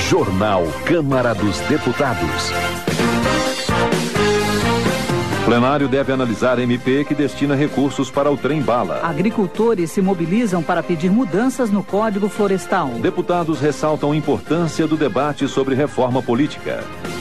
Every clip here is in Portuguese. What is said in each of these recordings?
Jornal Câmara dos Deputados. Plenário deve analisar MP que destina recursos para o trem-bala. Agricultores se mobilizam para pedir mudanças no Código Florestal. Deputados ressaltam a importância do debate sobre reforma política.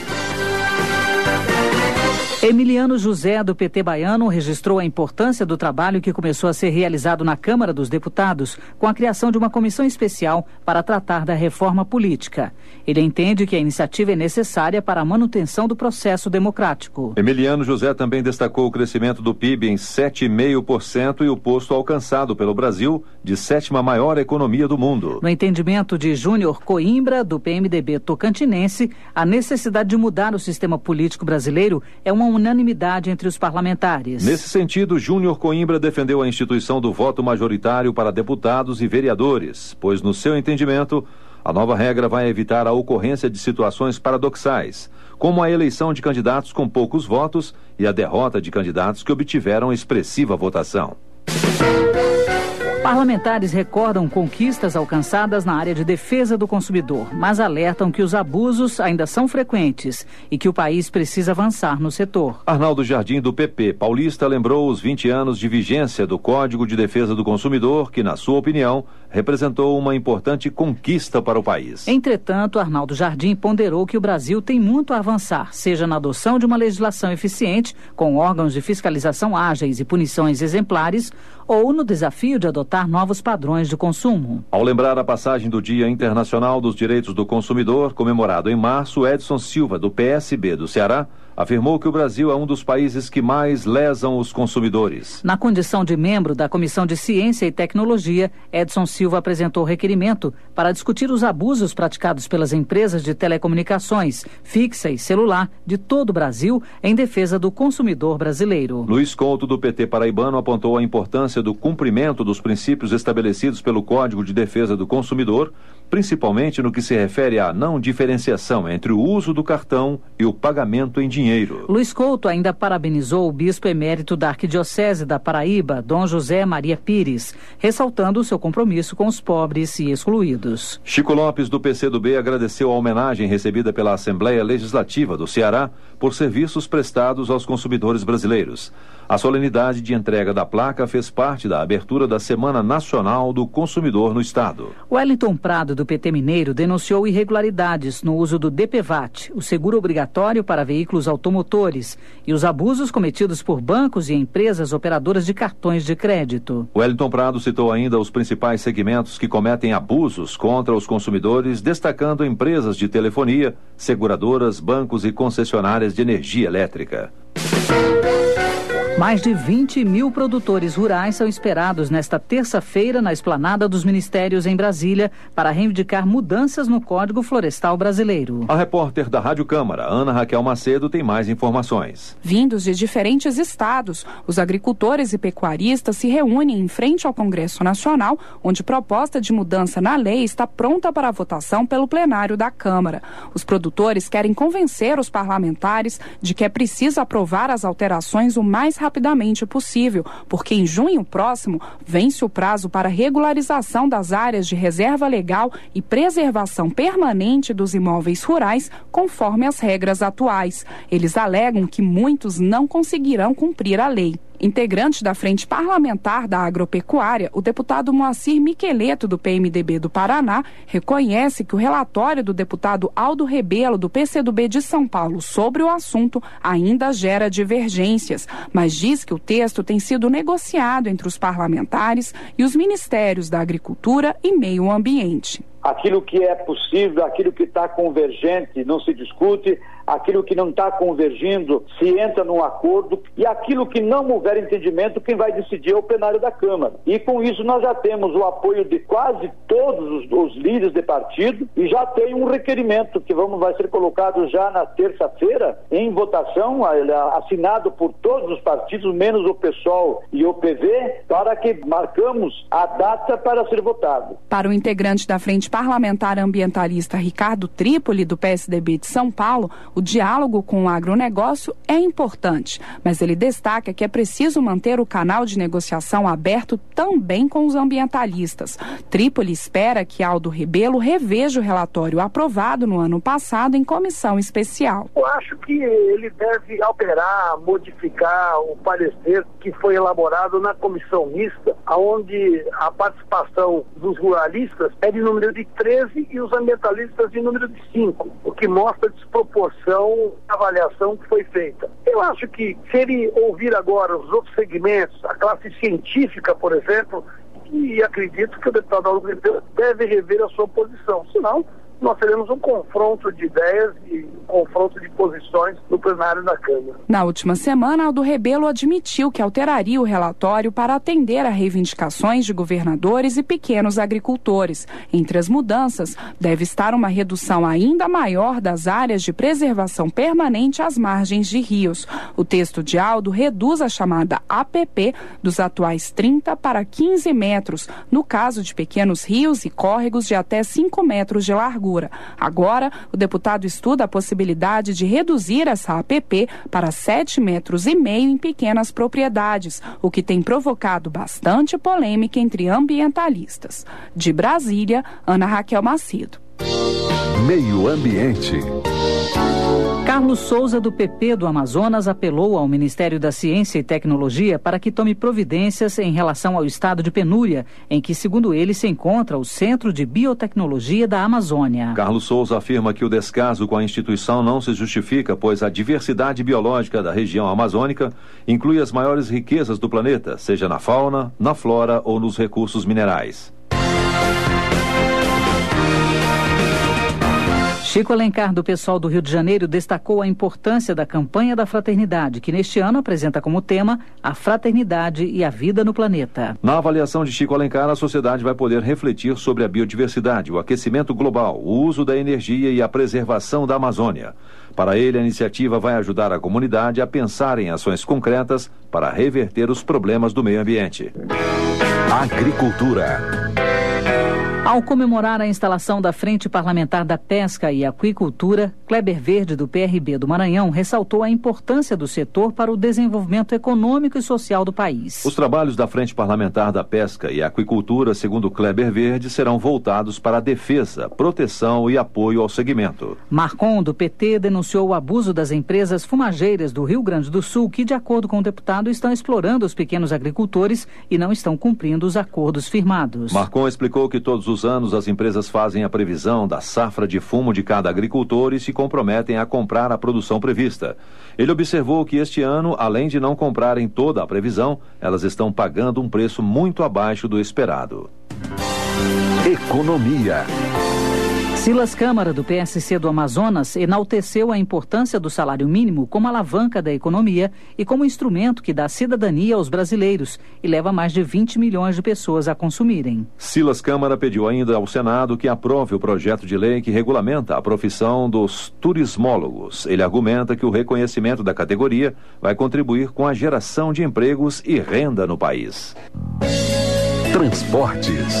Emiliano José, do PT baiano, registrou a importância do trabalho que começou a ser realizado na Câmara dos Deputados com a criação de uma comissão especial para tratar da reforma política. Ele entende que a iniciativa é necessária para a manutenção do processo democrático. Emiliano José também destacou o crescimento do PIB em 7,5% e o posto alcançado pelo Brasil de 7ª maior economia do mundo. No entendimento de Júnior Coimbra, do PMDB tocantinense, a necessidade de mudar o sistema político brasileiro é uma unanimidade entre os parlamentares. Nesse sentido, Júnior Coimbra defendeu a instituição do voto majoritário para deputados e vereadores, pois, no seu entendimento, a nova regra vai evitar a ocorrência de situações paradoxais, como a eleição de candidatos com poucos votos e a derrota de candidatos que obtiveram expressiva votação. Parlamentares recordam conquistas alcançadas na área de defesa do consumidor, mas alertam que os abusos ainda são frequentes e que o país precisa avançar no setor. Arnaldo Jardim, do PP paulista, lembrou os 20 anos de vigência do Código de Defesa do Consumidor, que, na sua opinião, representou uma importante conquista para o país. Entretanto, Arnaldo Jardim ponderou que o Brasil tem muito a avançar, seja na adoção de uma legislação eficiente, com órgãos de fiscalização ágeis e punições exemplares, ou no desafio de adotar novos padrões de consumo. Ao lembrar a passagem do Dia Internacional dos Direitos do Consumidor, comemorado em março, Edson Silva, do PSB do Ceará, afirmou que o Brasil é um dos países que mais lesam os consumidores. Na condição de membro da Comissão de Ciência e Tecnologia, Edson Silva apresentou requerimento para discutir os abusos praticados pelas empresas de telecomunicações, fixa e celular de todo o Brasil em defesa do consumidor brasileiro. Luiz Couto, do PT paraibano, apontou a importância do cumprimento dos princípios estabelecidos pelo Código de Defesa do Consumidor, principalmente no que se refere à não diferenciação entre o uso do cartão e o pagamento em dinheiro. Luiz Couto ainda parabenizou o bispo emérito da Arquidiocese da Paraíba, Dom José Maria Pires, ressaltando o seu compromisso com os pobres e excluídos. Chico Lopes, do PCdoB, agradeceu a homenagem recebida pela Assembleia Legislativa do Ceará por serviços prestados aos consumidores brasileiros. A solenidade de entrega da placa fez parte da abertura da Semana Nacional do Consumidor no Estado. Wellington Prado, do PT Mineiro, denunciou irregularidades no uso do DPVAT, o seguro obrigatório para veículos automotores, e os abusos cometidos por bancos e empresas operadoras de cartões de crédito. Wellington Prado citou ainda os principais segmentos que cometem abusos contra os consumidores, destacando empresas de telefonia, seguradoras, bancos e concessionárias de energia elétrica. Mais de 20 mil produtores rurais são esperados nesta terça-feira na esplanada dos ministérios em Brasília para reivindicar mudanças no Código Florestal brasileiro. A repórter da Rádio Câmara, Ana Raquel Macedo, tem mais informações. Vindos de diferentes estados, os agricultores e pecuaristas se reúnem em frente ao Congresso Nacional, onde proposta de mudança na lei está pronta para votação pelo plenário da Câmara. Os produtores querem convencer os parlamentares de que é preciso aprovar as alterações o mais rapidamente possível, porque em junho próximo vence o prazo para regularização das áreas de reserva legal e preservação permanente dos imóveis rurais, conforme as regras atuais. Eles alegam que muitos não conseguirão cumprir a lei. Integrante da Frente Parlamentar da Agropecuária, o deputado Moacir Miqueleto, do PMDB do Paraná, reconhece que o relatório do deputado Aldo Rebelo, do PCdoB de São Paulo, sobre o assunto ainda gera divergências, mas diz que o texto tem sido negociado entre os parlamentares e os ministérios da Agricultura e Meio Ambiente. Aquilo que é possível, aquilo que está convergente não se discute, aquilo que não está convergindo se entra num acordo, e aquilo que não houver entendimento, quem vai decidir é o plenário da Câmara. E com isso nós já temos o apoio de quase todos os líderes de partido e já tem um requerimento que vai ser colocado já na terça-feira em votação, assinado por todos os partidos, menos o PSOL e o PV, para que marcamos a data para ser votado. Para o integrante da Frente parlamentar ambientalista Ricardo Trípoli, do PSDB de São Paulo, o diálogo com o agronegócio é importante, mas ele destaca que é preciso manter o canal de negociação aberto também com os ambientalistas. Trípoli espera que Aldo Rebelo reveja o relatório aprovado no ano passado em comissão especial. Eu acho que ele deve alterar, modificar o parecer que foi elaborado na comissão mista, onde a participação dos ruralistas é de número de 13 e os ambientalistas de número de 5, o que mostra a desproporção da avaliação que foi feita. Eu acho que se ele ouvir agora os outros segmentos, a classe científica, por exemplo, e acredito que o deputado Aldo Rebelo deve rever a sua posição, senão nós teremos um confronto de ideias e um confronto de posições no plenário da Câmara. Na última semana, Aldo Rebelo admitiu que alteraria o relatório para atender a reivindicações de governadores e pequenos agricultores. Entre as mudanças, deve estar uma redução ainda maior das áreas de preservação permanente às margens de rios. O texto de Aldo reduz a chamada APP dos atuais 30 para 15 metros, no caso de pequenos rios e córregos de até 5 metros de largura. Agora, o deputado estuda a possibilidade de reduzir essa APP para 7,5 metros em pequenas propriedades, o que tem provocado bastante polêmica entre ambientalistas. De Brasília, Ana Raquel Macedo. Meio Ambiente. Carlos Souza, do PP do Amazonas, apelou ao Ministério da Ciência e Tecnologia para que tome providências em relação ao estado de penúria, em que, segundo ele, se encontra o Centro de Biotecnologia da Amazônia. Carlos Souza afirma que o descaso com a instituição não se justifica, pois a diversidade biológica da região amazônica inclui as maiores riquezas do planeta, seja na fauna, na flora ou nos recursos minerais. Chico Alencar, do PSOL do Rio de Janeiro, destacou a importância da campanha da fraternidade, que neste ano apresenta como tema a fraternidade e a vida no planeta. Na avaliação de Chico Alencar, a sociedade vai poder refletir sobre a biodiversidade, o aquecimento global, o uso da energia e a preservação da Amazônia. Para ele, a iniciativa vai ajudar a comunidade a pensar em ações concretas para reverter os problemas do meio ambiente. Agricultura. Ao comemorar a instalação da Frente Parlamentar da Pesca e Aquicultura, Kleber Verde, do PRB do Maranhão, ressaltou a importância do setor para o desenvolvimento econômico e social do país. Os trabalhos da Frente Parlamentar da Pesca e Aquicultura, segundo Kleber Verde, serão voltados para a defesa, proteção e apoio ao segmento. Marcon, do PT, denunciou o abuso das empresas fumageiras do Rio Grande do Sul, que, de acordo com o deputado, estão explorando os pequenos agricultores e não estão cumprindo os acordos firmados. Marcon explicou que todos os anos as empresas fazem a previsão da safra de fumo de cada agricultor e se comprometem a comprar a produção prevista. Ele observou que este ano, além de não comprarem toda a previsão, elas estão pagando um preço muito abaixo do esperado. Economia. Silas Câmara, do PSC do Amazonas, enalteceu a importância do salário mínimo como alavanca da economia e como instrumento que dá cidadania aos brasileiros e leva mais de 20 milhões de pessoas a consumirem. Silas Câmara pediu ainda ao Senado que aprove o projeto de lei que regulamenta a profissão dos turismólogos. Ele argumenta que o reconhecimento da categoria vai contribuir com a geração de empregos e renda no país. Transportes.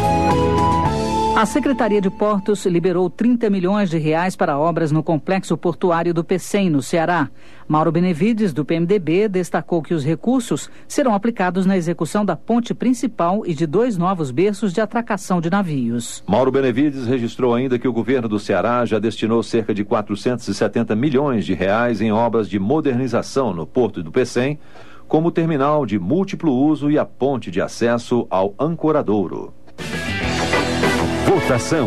A Secretaria de Portos liberou 30 milhões de reais para obras no complexo portuário do Pecém, no Ceará. Mauro Benevides, do PMDB, destacou que os recursos serão aplicados na execução da ponte principal e de 2 novos berços de atracação de navios. Mauro Benevides registrou ainda que o governo do Ceará já destinou cerca de 470 milhões de reais em obras de modernização no Porto do Pecém, como o terminal de múltiplo uso e a ponte de acesso ao Ancoradouro. Votação.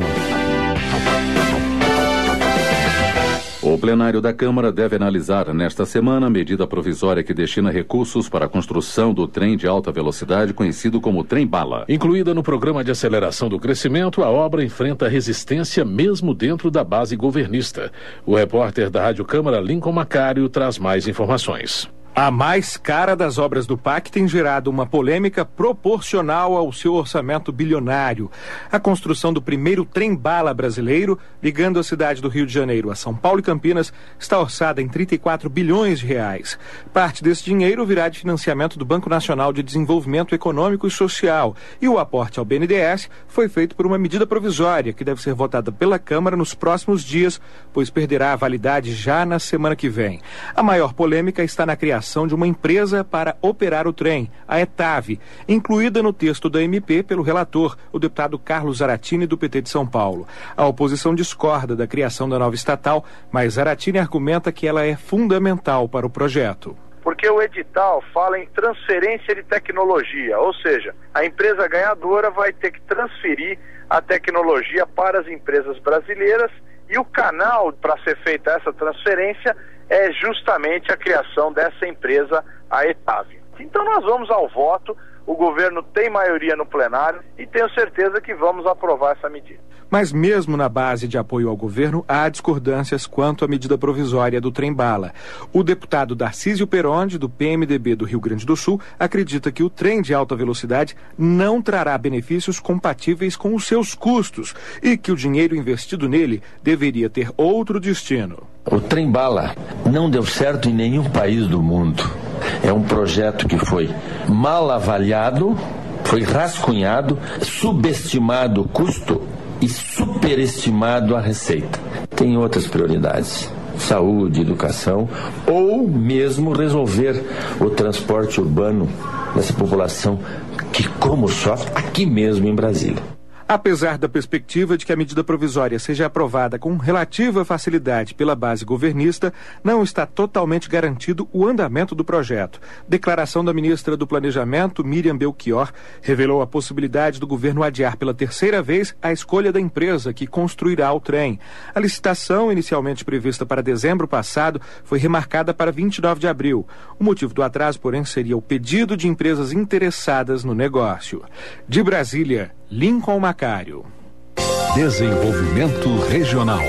O plenário da Câmara deve analisar nesta semana a medida provisória que destina recursos para a construção do trem de alta velocidade conhecido como Trem-Bala. Incluída no programa de aceleração do crescimento, a obra enfrenta resistência mesmo dentro da base governista. O repórter da Rádio Câmara, Lincoln Macário, traz mais informações. A mais cara das obras do PAC tem gerado uma polêmica proporcional ao seu orçamento bilionário. A construção do primeiro trem-bala brasileiro, ligando a cidade do Rio de Janeiro a São Paulo e Campinas, está orçada em 34 bilhões de reais. Parte desse dinheiro virá de financiamento do Banco Nacional de Desenvolvimento Econômico e Social, e o aporte ao BNDES foi feito por uma medida provisória que deve ser votada pela Câmara nos próximos dias, pois perderá a validade já na semana que vem. A maior polêmica está na criação de uma empresa para operar o trem, a ETAV, incluída no texto da MP pelo relator, o deputado Carlos Zaratini, do PT de São Paulo. A oposição discorda da criação da nova estatal, mas Zaratini argumenta que ela é fundamental para o projeto. Porque o edital fala em transferência de tecnologia, ou seja, a empresa ganhadora vai ter que transferir a tecnologia para as empresas brasileiras, e o canal para ser feita essa transferência é justamente a criação dessa empresa, a ETAV. Então nós vamos ao voto, o governo tem maioria no plenário e tenho certeza que vamos aprovar essa medida. Mas mesmo na base de apoio ao governo, há discordâncias quanto à medida provisória do trem-bala. O deputado Darcísio Peronde, do PMDB do Rio Grande do Sul, acredita que o trem de alta velocidade não trará benefícios compatíveis com os seus custos e que o dinheiro investido nele deveria ter outro destino. O trem-bala não deu certo em nenhum país do mundo. É um projeto que foi mal avaliado, foi rascunhado, subestimado o custo e superestimado a receita. Tem outras prioridades: saúde, educação, ou mesmo resolver o transporte urbano dessa população que, como sofre, aqui mesmo em Brasília. Apesar da perspectiva de que a medida provisória seja aprovada com relativa facilidade pela base governista, não está totalmente garantido o andamento do projeto. Declaração da ministra do Planejamento, Miriam Belchior, revelou a possibilidade do governo adiar pela terceira vez a escolha da empresa que construirá o trem. A licitação, inicialmente prevista para dezembro passado, foi remarcada para 29 de abril. O motivo do atraso, porém, seria o pedido de empresas interessadas no negócio. De Brasília, Lincoln Macário. Desenvolvimento Regional.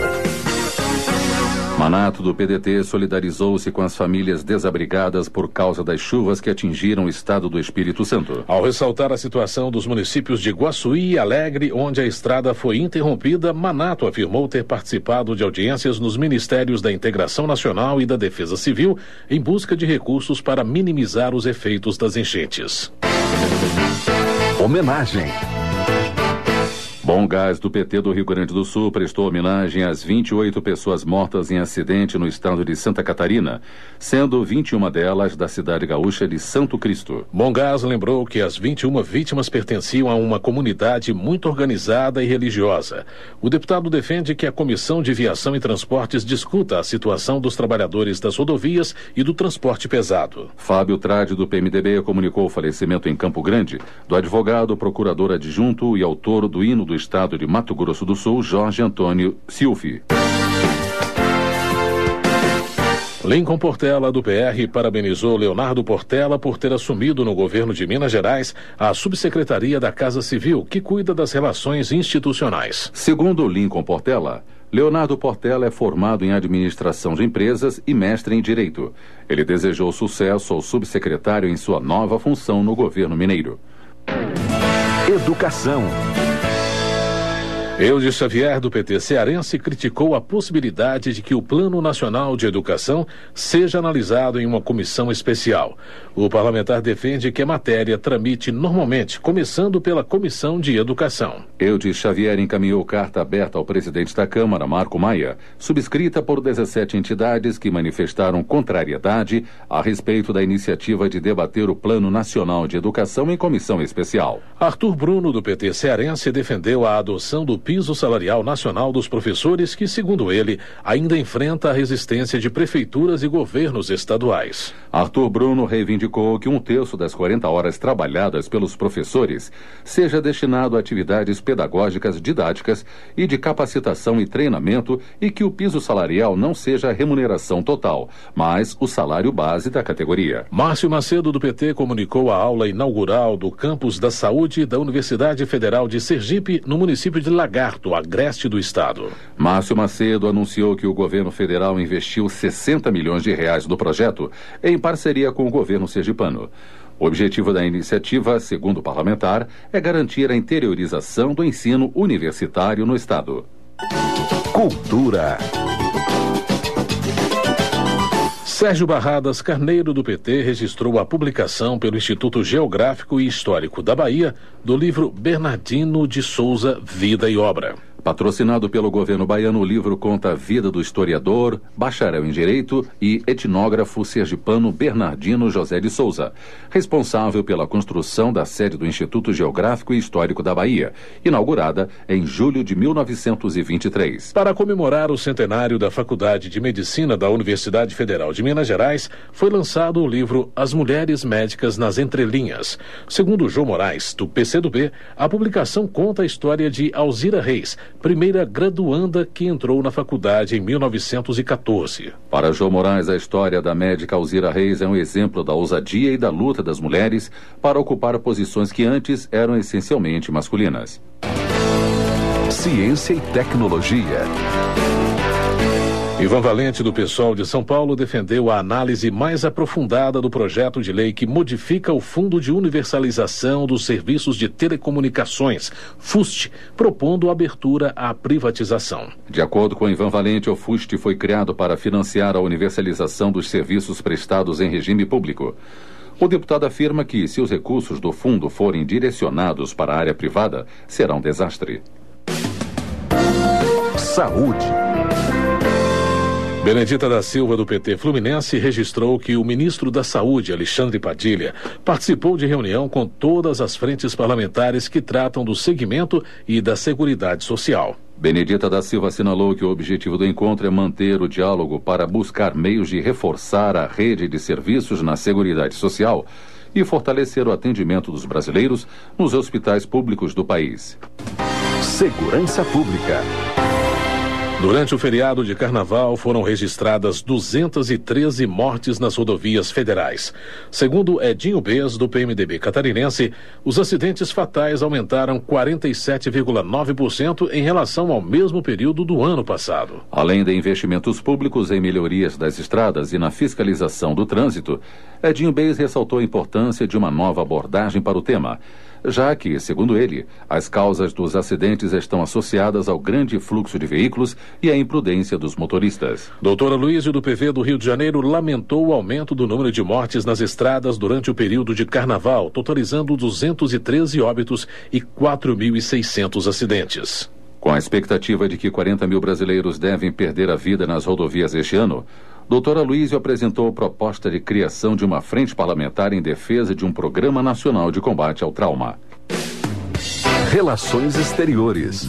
Manato do PDT solidarizou-se com as famílias desabrigadas por causa das chuvas que atingiram o estado do Espírito Santo. Ao ressaltar a situação dos municípios de Guaçuí e Alegre, onde a estrada foi interrompida, Manato afirmou ter participado de audiências nos Ministérios da Integração Nacional e da Defesa Civil em busca de recursos para minimizar os efeitos das enchentes. Homenagem. Bom Gás do PT do Rio Grande do Sul prestou homenagem às 28 pessoas mortas em acidente no estado de Santa Catarina, sendo 21 delas da cidade gaúcha de Santo Cristo. Bom Gás lembrou que as 21 vítimas pertenciam a uma comunidade muito organizada e religiosa. O deputado defende que a Comissão de Viação e Transportes discuta a situação dos trabalhadores das rodovias e do transporte pesado. Fábio Trade, do PMDB, comunicou o falecimento em Campo Grande do advogado, procurador adjunto e autor do hino do estado de Mato Grosso do Sul, Jorge Antônio Silfi. Lincoln Portela, do PR, parabenizou Leonardo Portela por ter assumido no governo de Minas Gerais a subsecretaria da Casa Civil, que cuida das relações institucionais. Segundo Lincoln Portela, Leonardo Portela é formado em administração de empresas e mestre em direito. Ele desejou sucesso ao subsecretário em sua nova função no governo mineiro. Educação. Eudes Xavier, do PT cearense, criticou a possibilidade de que o Plano Nacional de Educação seja analisado em uma comissão especial. O parlamentar defende que a matéria tramite normalmente, começando pela Comissão de Educação. Eudes Xavier encaminhou carta aberta ao presidente da Câmara, Marco Maia, subscrita por 17 entidades que manifestaram contrariedade a respeito da iniciativa de debater o Plano Nacional de Educação em comissão especial. Arthur Bruno, do PT cearense, defendeu a adoção do piso salarial nacional dos professores que, segundo ele, ainda enfrenta a resistência de prefeituras e governos estaduais. Arthur Bruno reivindicou que 1/3 das 40 horas trabalhadas pelos professores seja destinado a atividades pedagógicas didáticas e de capacitação e treinamento e que o piso salarial não seja a remuneração total, mas o salário base da categoria. Márcio Macedo, do PT, comunicou a aula inaugural do Campus da Saúde da Universidade Federal de Sergipe, no município de Lagoa, Lagarto, agreste do estado. Márcio Macedo anunciou que o governo federal investiu 60 milhões de reais no projeto em parceria com o governo sergipano. O objetivo da iniciativa, segundo o parlamentar, é garantir a interiorização do ensino universitário no estado. Cultura. Sérgio Barradas Carneiro, do PT, registrou a publicação pelo Instituto Geográfico e Histórico da Bahia do livro Bernardino de Souza, Vida e Obra. Patrocinado pelo governo baiano, o livro conta a vida do historiador, bacharel em Direito e etnógrafo sergipano Bernardino José de Souza, responsável pela construção da sede do Instituto Geográfico e Histórico da Bahia, inaugurada em julho de 1923. Para comemorar o centenário da Faculdade de Medicina da Universidade Federal de Minas Gerais, foi lançado o livro As Mulheres Médicas nas Entrelinhas. Segundo João Moraes, do PCdoB, a publicação conta a história de Alzira Reis, primeira graduanda que entrou na faculdade em 1914. Para João Moraes, a história da médica Alzira Reis é um exemplo da ousadia e da luta das mulheres para ocupar posições que antes eram essencialmente masculinas. Ciência e tecnologia. Ivan Valente, do PSOL de São Paulo, defendeu a análise mais aprofundada do projeto de lei que modifica o Fundo de Universalização dos Serviços de Telecomunicações, FUST, propondo abertura à privatização. De acordo com Ivan Valente, o FUST foi criado para financiar a universalização dos serviços prestados em regime público. O deputado afirma que, se os recursos do fundo forem direcionados para a área privada, será um desastre. Saúde. Benedita da Silva, do PT Fluminense, registrou que o ministro da Saúde, Alexandre Padilha, participou de reunião com todas as frentes parlamentares que tratam do segmento e da Seguridade Social. Benedita da Silva assinalou que o objetivo do encontro é manter o diálogo para buscar meios de reforçar a rede de serviços na Seguridade Social e fortalecer o atendimento dos brasileiros nos hospitais públicos do país. Segurança Pública. Durante o feriado de Carnaval, foram registradas 213 mortes nas rodovias federais. Segundo Edinho Bez, do PMDB catarinense, os acidentes fatais aumentaram 47,9% em relação ao mesmo período do ano passado. Além de investimentos públicos em melhorias das estradas e na fiscalização do trânsito, Edinho Bez ressaltou a importância de uma nova abordagem para o tema, já que, segundo ele, as causas dos acidentes estão associadas ao grande fluxo de veículos e à imprudência dos motoristas. Doutora Luísio, do PV do Rio de Janeiro, lamentou o aumento do número de mortes nas estradas durante o período de Carnaval, totalizando 213 óbitos e 4.600 acidentes. Com a expectativa de que 40 mil brasileiros devem perder a vida nas rodovias este ano, doutora Luísio apresentou proposta de criação de uma frente parlamentar em defesa de um programa nacional de combate ao trauma. Relações Exteriores.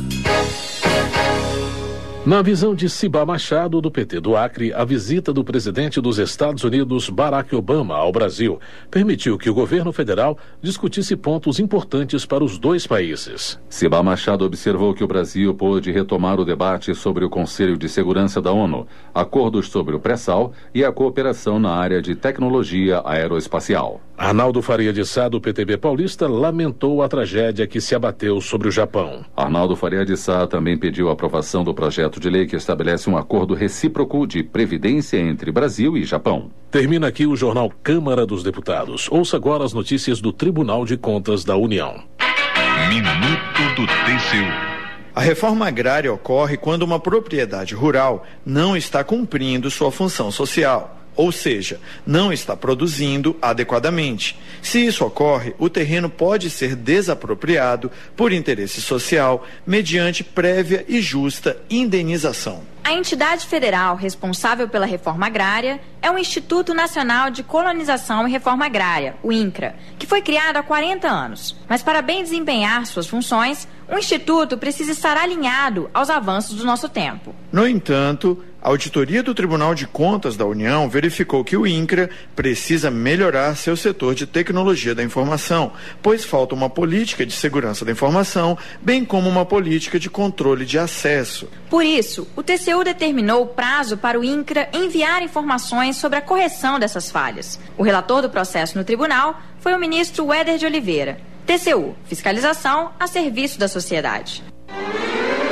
Na visão de Cibá Machado, do PT do Acre, a visita do presidente dos Estados Unidos, Barack Obama, ao Brasil permitiu que o governo federal discutisse pontos importantes para os dois países. Cibá Machado observou que o Brasil pôde retomar o debate sobre o Conselho de Segurança da ONU, acordos sobre o pré-sal e a cooperação na área de tecnologia aeroespacial. Arnaldo Faria de Sá, do PTB paulista, lamentou a tragédia que se abateu sobre o Japão. Arnaldo Faria de Sá também pediu a aprovação do projeto de lei que estabelece um acordo recíproco de previdência entre Brasil e Japão. Termina aqui o jornal Câmara dos Deputados. Ouça agora as notícias do Tribunal de Contas da União. Minuto do TCU. A reforma agrária ocorre quando uma propriedade rural não está cumprindo sua função social, ou seja, não está produzindo adequadamente. Se isso ocorre, o terreno pode ser desapropriado por interesse social mediante prévia e justa indenização. A entidade federal responsável pela reforma agrária é o Instituto Nacional de Colonização e Reforma Agrária, o INCRA, que foi criado há 40 anos. Mas para bem desempenhar suas funções, o Instituto precisa estar alinhado aos avanços do nosso tempo. No entanto, a auditoria do Tribunal de Contas da União verificou que o INCRA precisa melhorar seu setor de tecnologia da informação, pois falta uma política de segurança da informação, bem como uma política de controle de acesso. Por isso, o TCU determinou o prazo para o INCRA enviar informações sobre a correção dessas falhas. O relator do processo no tribunal foi o ministro Éder de Oliveira. TCU, fiscalização a serviço da sociedade.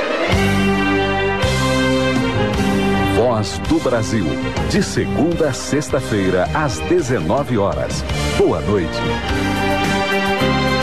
Voz do Brasil. De segunda a sexta-feira, às 19 horas. Boa noite.